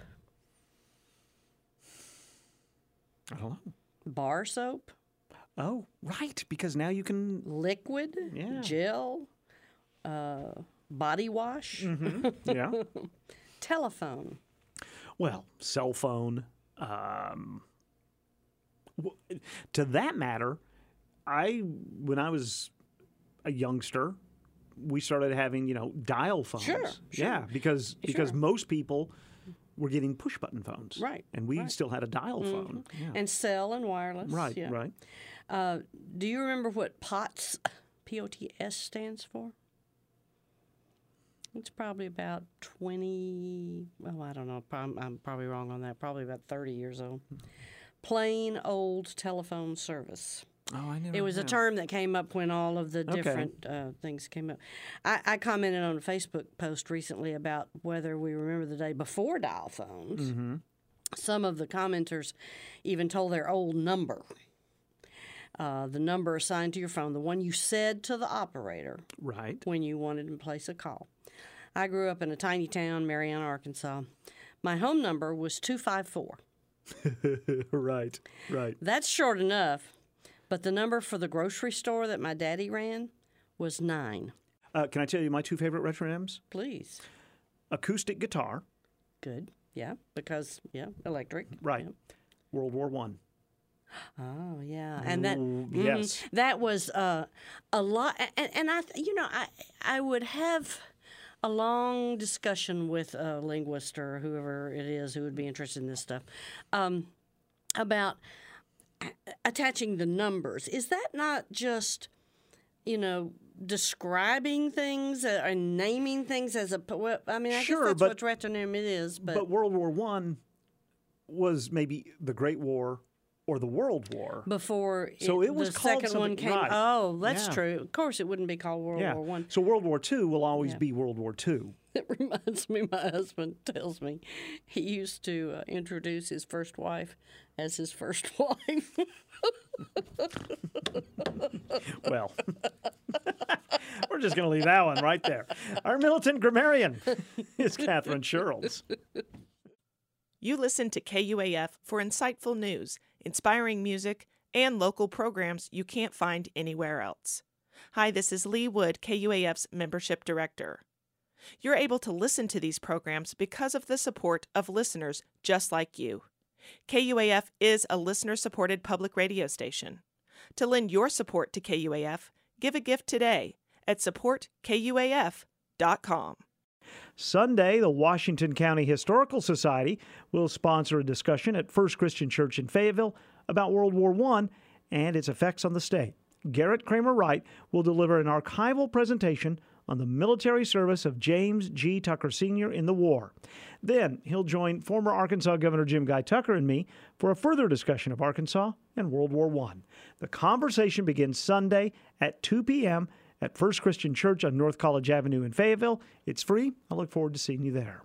B: I don't know.
E: Bar soap.
B: Oh, right. Because now you can.
E: Liquid.
B: Yeah.
E: Gel. Uh, body wash.
B: Yeah.
E: Telephone.
B: Well, cell phone. Um, w- to that matter, I when I was a youngster, we started having you know dial phones.
E: Sure,
B: Yeah, because because
E: Sure.
B: most people were getting push button phones.
E: Right,
B: And we
E: right.
B: still had a dial phone. Yeah.
E: And cell and wireless.
B: Right.
E: Yeah.
B: Right.
E: Uh, do you remember what P O T S, P O T S stands for? It's probably about twenty, well, I don't know. prob- I'm probably wrong on that. Probably about thirty years old. Plain old telephone service.
B: Oh, I never.
E: It was a
B: yeah.
E: term that came up when all of the
B: Okay.
E: different uh, things came up. I, I commented on a Facebook post recently about whether we remember the day before dial phones.
B: Mm-hmm.
E: Some of the commenters even told their old number. Uh, the number assigned to your phone, the one you said to the operator
B: Right.
E: when you wanted to place a call. I grew up in a tiny town, Marianna, Arkansas. My home number was two five four.
B: right. Right.
E: That's short enough, but the number for the grocery store that my daddy ran was nine.
B: Uh, can I tell you my two favorite retronyms?
E: Please.
B: Acoustic guitar.
E: Good. Yeah, because, yeah, electric.
B: Right.
E: Yeah.
B: World War One.
E: Oh yeah, and that
B: Ooh,
E: mhm,
B: yes.
E: that was uh, a lot. And, and I, th- you know, I I would have a long discussion with a linguist or whoever it is who would be interested in this stuff um, about a- attaching the numbers. Is that not just, you know, describing things uh, and naming things as a? Well, I mean, I
B: Sure,
E: guess that's
B: but-
E: what retronym it is. But,
B: But World War One was maybe the Great War or the World War.
E: before
B: So it was
E: the
B: called
E: second one
B: something-
E: came.
B: right.
E: Oh, that's
B: Yeah.
E: true. Of course, it wouldn't be called World
B: yeah.
E: War One.
B: So World War Two will always
E: Yeah.
B: be World War Two.
E: It reminds me. My husband tells me he used to uh, introduce his first wife as his first wife.
B: Well, we're just going to leave that one right there. Our militant grammarian is Catherine Sherrills.
A: You listen to K U A F for insightful news, inspiring music, and local programs you can't find anywhere else. Hi, this is Lee Wood, K U A F's membership director. You're able to listen to these programs because of the support of listeners just like you. K U A F is a listener-supported public radio station. To lend your support to K U A F, give a gift today at support K U A F dot com.
B: Sunday, the Washington County Historical Society will sponsor a discussion at First Christian Church in Fayetteville about World War One and its effects on the state. Garrett Kramer Wright will deliver an archival presentation on the military service of James G. Tucker Senior in the war. Then he'll join former Arkansas Governor Jim Guy Tucker and me for a further discussion of Arkansas and World War One. The conversation begins Sunday at two p.m. at First Christian Church on North College Avenue in Fayetteville. It's free. I look forward to seeing you there.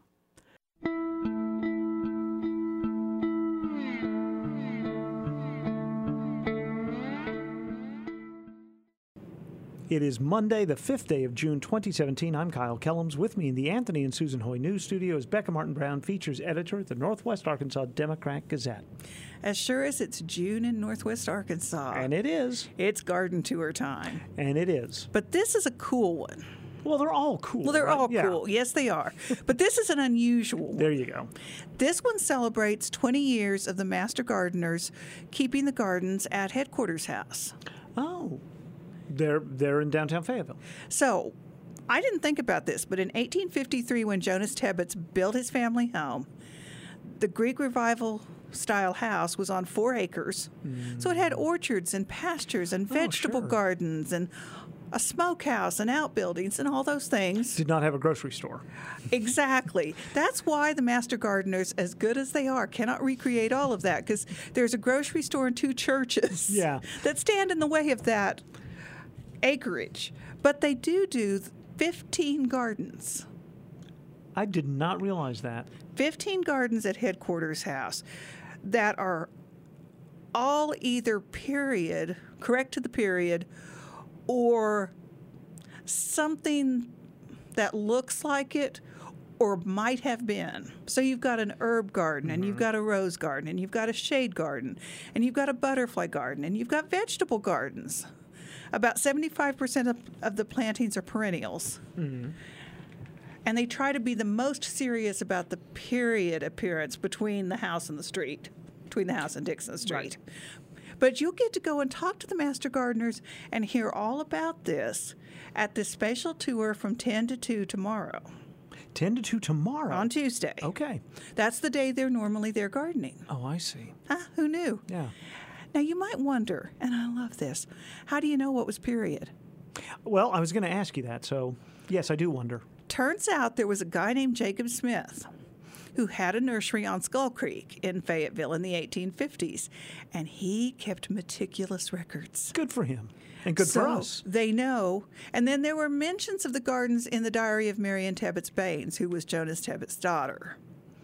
B: It is Monday, the fifth day of June, twenty seventeen. I'm Kyle Kellums. With me in the Anthony and Susan Hoy News Studio is Becca Martin Brown, features editor at the Northwest Arkansas Democrat Gazette.
F: As sure as it's June in Northwest Arkansas.
B: And it is.
F: It's garden tour time.
B: And it is.
F: But this is a cool one.
B: Well, they're all cool.
F: Well, they're
B: right?
F: all
B: yeah.
F: cool. Yes, they are. But this is an unusual one.
B: There you go.
F: This one celebrates twenty years of the Master Gardeners keeping the gardens at Headquarters House.
B: Oh. They're they're in downtown Fayetteville.
F: So, I didn't think about this, but in eighteen fifty-three, when Jonas Tebbets built his family home, the Greek Revival style house was on four acres. Mm. So it had orchards and pastures and vegetable
B: oh, sure.
F: gardens and a smokehouse and outbuildings and all those things.
B: Did not have a grocery store.
F: Exactly. That's why the Master Gardeners, as good as they are, cannot recreate all of that, because there's a grocery store and two churches
B: yeah.
F: that stand in the way of that acreage. But they do do fifteen gardens.
B: I did not realize that.
F: fifteen gardens at Headquarters House that are all either period, correct to the period, or something that looks like it or might have been. So you've got an herb garden, and mm-hmm. you've got a rose garden, and you've got a shade garden, and you've got a butterfly garden, and you've got vegetable gardens. About seventy-five percent of, of the plantings are perennials. Mm-hmm. And they try to be the most serious about the period appearance between the house and the street, between the house and Dixon Street. Right. But you'll get to go and talk to the Master Gardeners and hear all about this at this special tour from ten to two tomorrow.
B: ten to two tomorrow?
F: On Tuesday.
B: Okay.
F: That's the day they're normally there gardening.
B: Oh, I see.
F: Huh? Who knew?
B: Yeah.
F: Now, you might wonder, and I love this, how do you know what was period?
B: Well, I was going to ask you that, so yes, I do wonder.
F: Turns out there was a guy named Jacob Smith who had a nursery on Skull Creek in Fayetteville in the eighteen fifties, and he kept meticulous records.
B: Good for him, and good
F: so
B: for us.
F: They know. And then there were mentions of the gardens in the diary of Marion Tebbets Baines, who was Jonas Tebbets' daughter.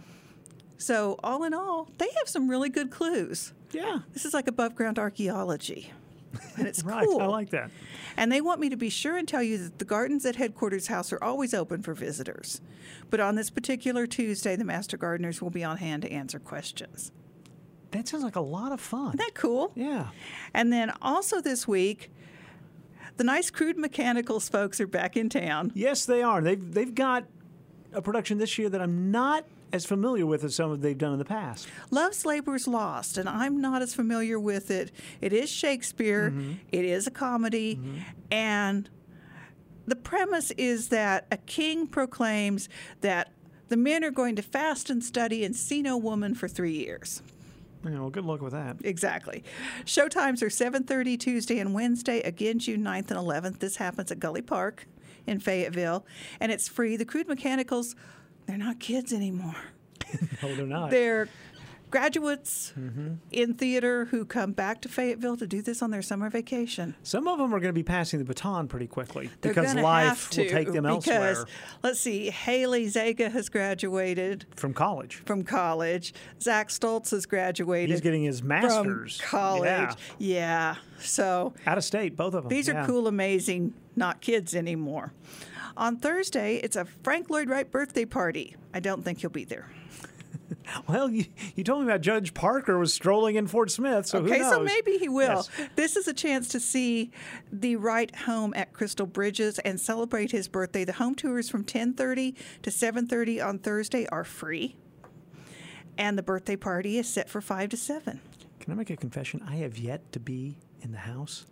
F: So all in all, they have some really good clues.
B: Yeah.
F: This is like above ground archaeology. And it's
B: right,
F: cool.
B: I like that.
F: And they want me to be sure and tell you that the gardens at Headquarters House are always open for visitors. But on this particular Tuesday, the Master Gardeners will be on hand to answer questions.
B: That sounds like a lot of fun.
F: Isn't that cool?
B: Yeah.
F: And then also this week, the nice Crude Mechanicals folks are back in town.
B: Yes, they are. They've they've got a production this year that I'm not as familiar with as some of they've done in the past.
F: Love's Labor's Lost, and I'm not as familiar with it. It is Shakespeare. Mm-hmm. It is a comedy, mm-hmm. and the premise is that a king proclaims that the men are going to fast and study and see no woman for three years.
B: Yeah, well, good luck with that.
F: Exactly. Showtimes are seven thirty Tuesday and Wednesday, again June ninth and eleventh. This happens at Gully Park in Fayetteville, and it's free. The Crude Mechanicals, they're not kids anymore.
B: No, they're not.
F: They're graduates mm-hmm. in theater who come back to Fayetteville to do this on their summer vacation.
B: Some of them are going to be passing the baton pretty quickly
F: They're
B: because life
F: to,
B: will take them
F: because,
B: elsewhere.
F: Let's see, Haley Zaga has graduated.
B: From college.
F: From college. Zach Stoltz has graduated.
B: He's getting his master's.
F: From college.
B: Yeah.
F: yeah. So.
B: Out of state, both of them.
F: These
B: yeah.
F: are cool, amazing, not kids anymore. On Thursday, it's a Frank Lloyd Wright birthday party. I don't think he'll be there.
B: Well, you, you told me about Judge Parker was strolling in Fort Smith, so
F: okay,
B: who knows?
F: so maybe he will.
B: Yes.
F: This is a chance to see the Wright home at Crystal Bridges and celebrate his birthday. The home tours from ten thirty to seven thirty on Thursday are free, and the birthday party is set for five to seven.
B: Can I make a confession? I have yet to be in the house.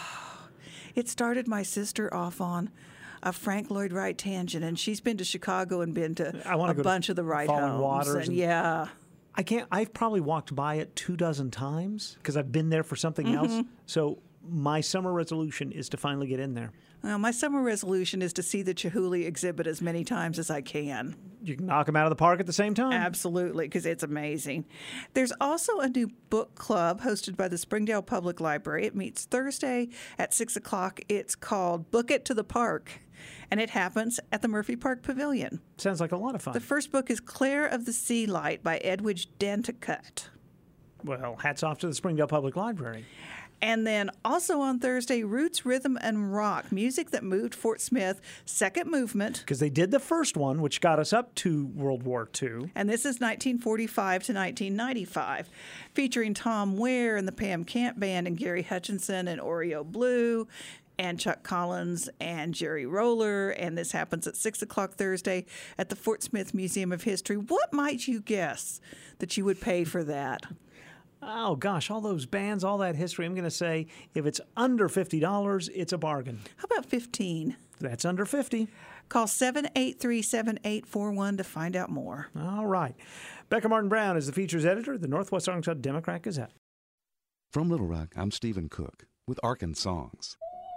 F: It started my sister off on a Frank Lloyd Wright tangent, and she's been to Chicago and been to
B: I
F: a
B: go
F: bunch
B: to
F: of the Wright
B: Falling
F: homes.
B: Waters
F: and,
B: and
F: yeah,
B: I can't, I've probably walked by it two dozen times because I've been there for something mm-hmm. else. So my summer resolution is to finally get in there.
F: Well, my summer resolution is to see the Chihuly exhibit as many times as I can.
B: You can knock them out of the park at the same time.
F: Absolutely, because it's amazing. There's also a new book club hosted by the Springdale Public Library. It meets Thursday at six o'clock. It's called Book It to the Park, and it happens at the Murphy Park Pavilion.
B: Sounds like a lot of fun.
F: The first book is Claire of the Sea Light by Edwidge Danticut.
B: Well, hats off to the Springdale Public Library.
F: And then also on Thursday, Roots, Rhythm, and Rock, music that moved Fort Smith, second movement.
B: Because they did the first one, which got us up to World War Two.
F: And this is nineteen forty-five to nineteen ninety-five, featuring Tom Ware and the Pam Camp Band and Gary Hutchinson and Oreo Blue and Chuck Collins and Jerry Roller. And this happens at six o'clock Thursday at the Fort Smith Museum of History. What might you guess that you would pay for that?
B: Oh, gosh, all those bands, all that history. I'm going to say if it's under fifty dollars, it's a bargain.
F: How about fifteen dollars?
B: That's under fifty dollars.
F: Call seven eight three, seven eight four one to find out more.
B: All right. Becca Martin Brown is the features editor of the Northwest Arkansas Democrat Gazette.
G: From Little Rock, I'm Stephen Cook with Arkan Songs.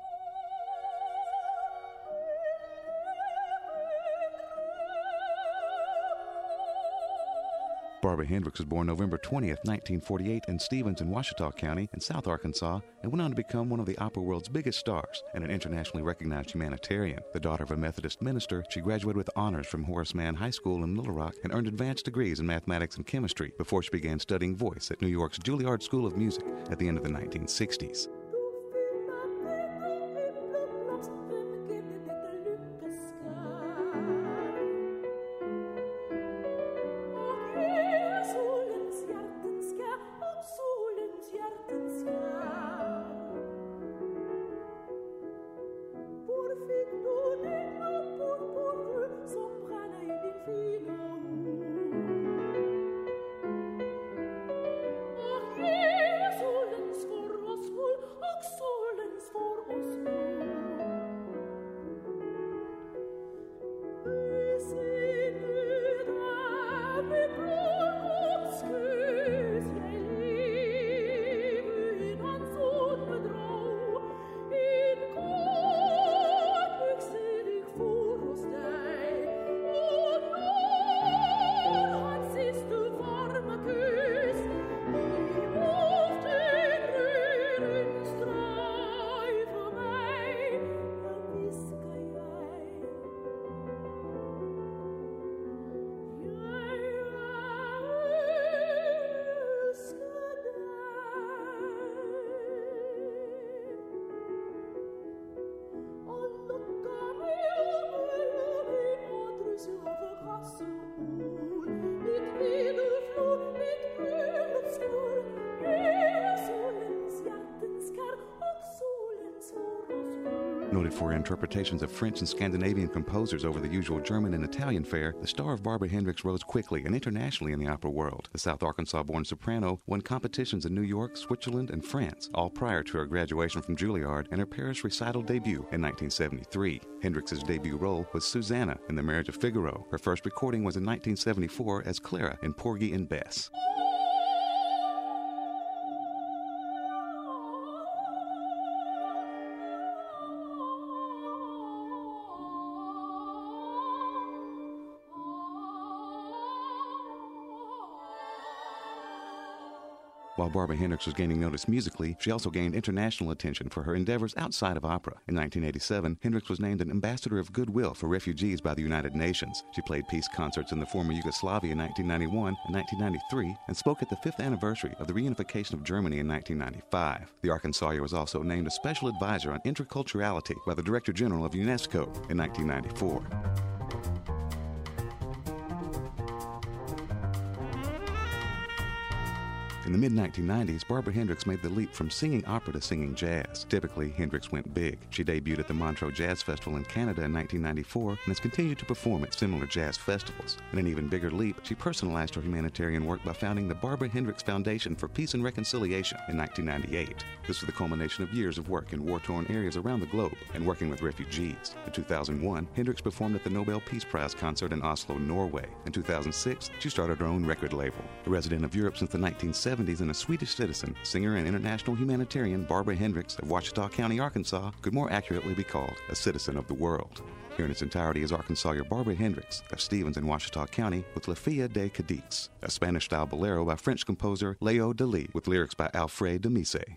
G: Barbara Hendricks was born November twentieth, nineteen forty-eight in Stevens in Ouachita County in South Arkansas and went on to become one of the opera world's biggest stars and an internationally recognized humanitarian. The daughter of a Methodist minister, she graduated with honors from Horace Mann High School in Little Rock and earned advanced degrees in mathematics and chemistry before she began studying voice at New York's Juilliard School of Music at the end of the nineteen sixties. Noted for her interpretations of French and Scandinavian composers over the usual German and Italian fare, the star of Barbara Hendricks rose quickly and internationally in the opera world. The South Arkansas-born soprano won competitions in New York, Switzerland, and France, all prior to her graduation from Juilliard and her Paris recital debut in nineteen seventy-three. Hendricks's debut role was Susanna in The Marriage of Figaro. Her first recording was in nineteen seventy-four as Clara in Porgy and Bess. While Barbara Hendricks was gaining notice musically, she also gained international attention for her endeavors outside of opera. In nineteen eighty-seven, Hendricks was named an Ambassador of Goodwill for Refugees by the United Nations. She played peace concerts in the former Yugoslavia in nineteen ninety-one and nineteen ninety-three and spoke at the fifth anniversary of the reunification of Germany in nineteen ninety-five. The Arkansasier was also named a Special Advisor on Interculturality by the Director General of UNESCO in nineteen ninety-four. In the mid nineteen nineties, Barbara Hendricks made the leap from singing opera to singing jazz. Typically, Hendricks went big. She debuted at the Montreux Jazz Festival in Canada in nineteen ninety-four and has continued to perform at similar jazz festivals. In an even bigger leap, she personalized her humanitarian work by founding the Barbara Hendricks Foundation for Peace and Reconciliation in nineteen ninety-eight. This was the culmination of years of work in war-torn areas around the globe and working with refugees. In two thousand one, Hendricks performed at the Nobel Peace Prize concert in Oslo, Norway. In two thousand six, she started her own record label. A resident of Europe since the nineteen seventies and a Swedish citizen, singer and international humanitarian Barbara Hendricks of Ouachita County, Arkansas, could more accurately be called a citizen of the world. Here in its entirety is Arkansas your Barbara Hendricks of Stevens in Ouachita County with La Filla de Cadix, a Spanish-style bolero by French composer Leo Delille with lyrics by Alfred de Musset.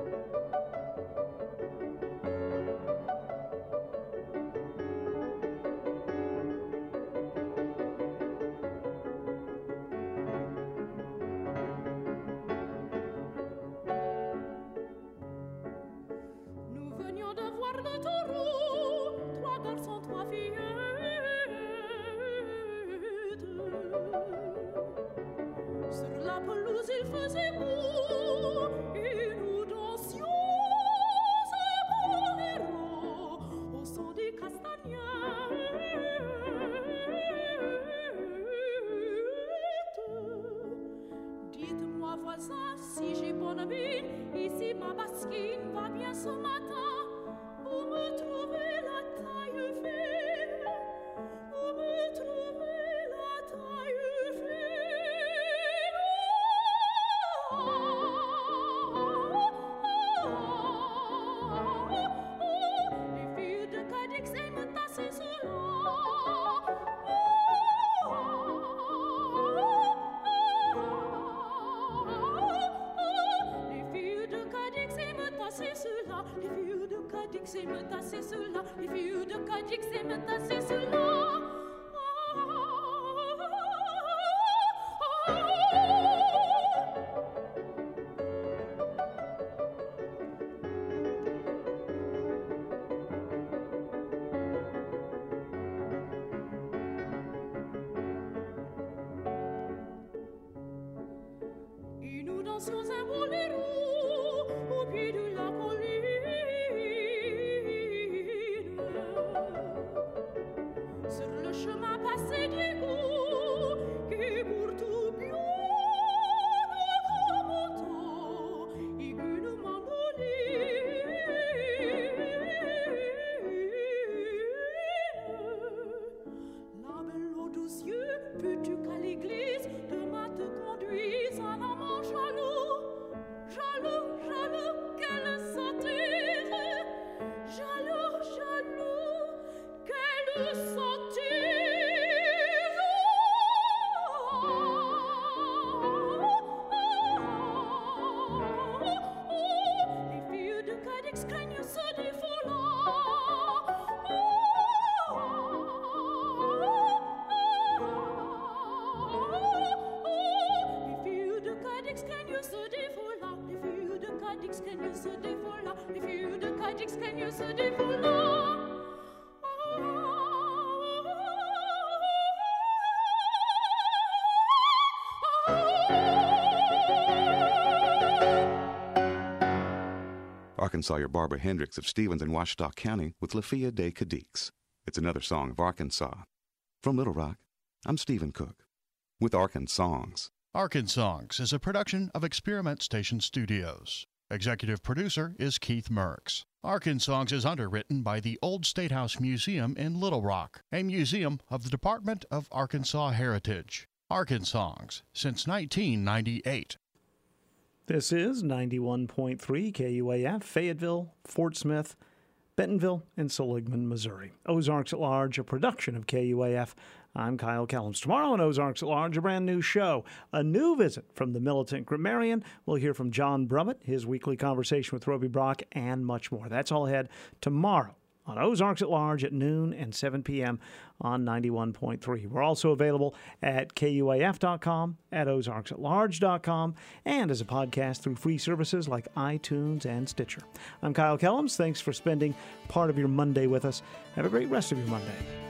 G: Arkansas your Barbara Hendricks of Stevens in Ouachita County with La Filla de Cadix. It's another song of Arkansas. From Little Rock, I'm Stephen Cook with Arkansongs.
H: Arkansongs is a production of Experiment Station Studios. Executive producer is Keith Merks. Arkansongs is underwritten by the Old State House Museum in Little Rock, a museum of the Department of Arkansas Heritage. Arkansongs since nineteen ninety-eight.
B: This is ninety-one point three K U A F, Fayetteville, Fort Smith, Bentonville, and Seligman, Missouri. Ozarks at Large, a production of K U A F. I'm Kyle Kellums. Tomorrow on Ozarks at Large, a brand new show. A new visit from the militant grammarian. We'll hear from John Brummett, his weekly conversation with Roby Brock, and much more. That's all ahead tomorrow on Ozarks at Large at noon and seven p.m. on ninety-one point three. We're also available at K U A F dot com, at Ozarks at Large dot com, and as a podcast through free services like iTunes and Stitcher. I'm Kyle Kellums. Thanks for spending part of your Monday with us. Have a great rest of your Monday.